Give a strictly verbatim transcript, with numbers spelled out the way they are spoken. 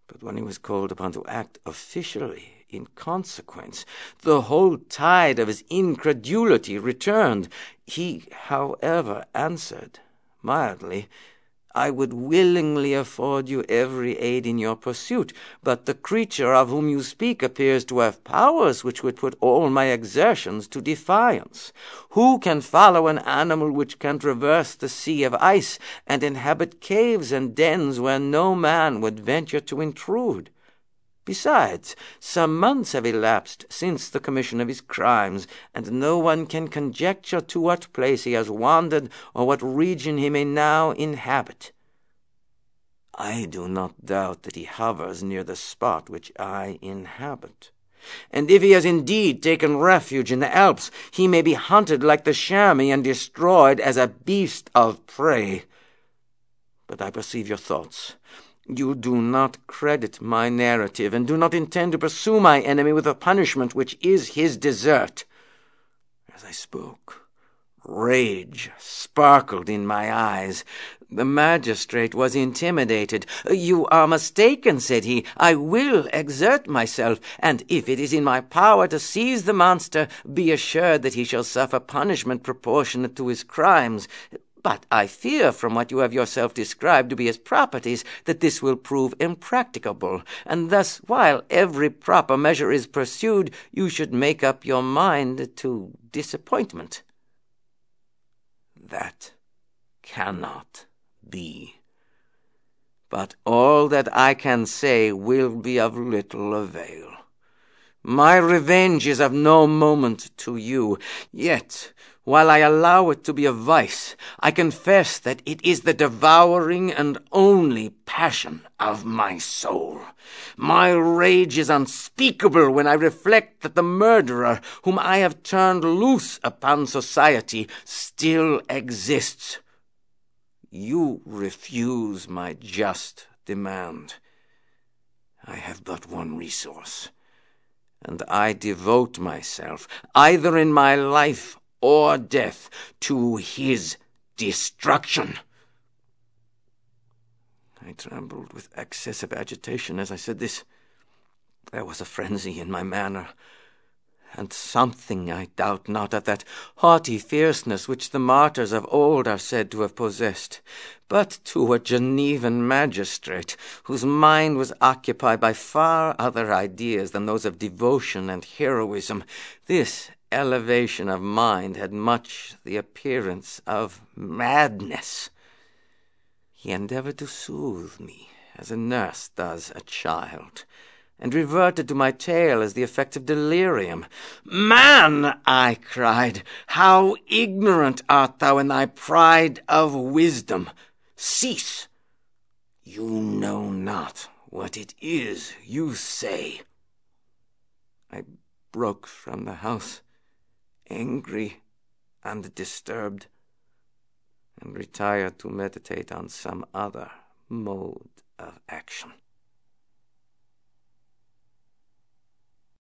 But when he was called upon to act officially in consequence, the whole tide of his incredulity returned. He, however, answered mildly, "I would willingly afford you every aid in your pursuit, but the creature of whom you speak appears to have powers which would put all my exertions to defiance. Who can follow an animal which can traverse the sea of ice, and inhabit caves and dens where no man would venture to intrude? Besides, some months have elapsed since the commission of his crimes, and no one can conjecture to what place he has wandered, or what region he may now inhabit. I do not doubt that he hovers near the spot which I inhabit. And if he has indeed taken refuge in the Alps, he may be hunted like the chamois and destroyed as a beast of prey. But I perceive your thoughts. You do not credit my narrative, and do not intend to pursue my enemy with a punishment which is his desert." As I spoke, rage sparkled in my eyes. The magistrate was intimidated. "You are mistaken," said he. "I will exert myself, and if it is in my power to seize the monster, be assured that he shall suffer punishment proportionate to his crimes. But I fear, from what you have yourself described to be his properties, that this will prove impracticable, and thus, while every proper measure is pursued, you should make up your mind to disappointment." "That cannot be. But all that I can say will be of little avail. My revenge is of no moment to you, yet, while I allow it to be a vice, I confess that it is the devouring and only passion of my soul. My rage is unspeakable when I reflect that the murderer, whom I have turned loose upon society, still exists. You refuse my just demand. I have but one resource, and I devote myself, either in my life or death, to his destruction." I trembled with excessive agitation as I said this. There was a frenzy in my manner, and something, I doubt not, of that haughty fierceness which the martyrs of old are said to have possessed. But to a Genevan magistrate, whose mind was occupied by far other ideas than those of devotion and heroism, this elevation of mind had much the appearance of madness. He endeavored to soothe me, as a nurse does a child, and reverted to my tale as the effect of delirium. "Man," I cried, "how ignorant art thou in thy pride of wisdom! Cease! You know not what it is you say." I broke from the house, angry and disturbed, and retired to meditate on some other mode of action.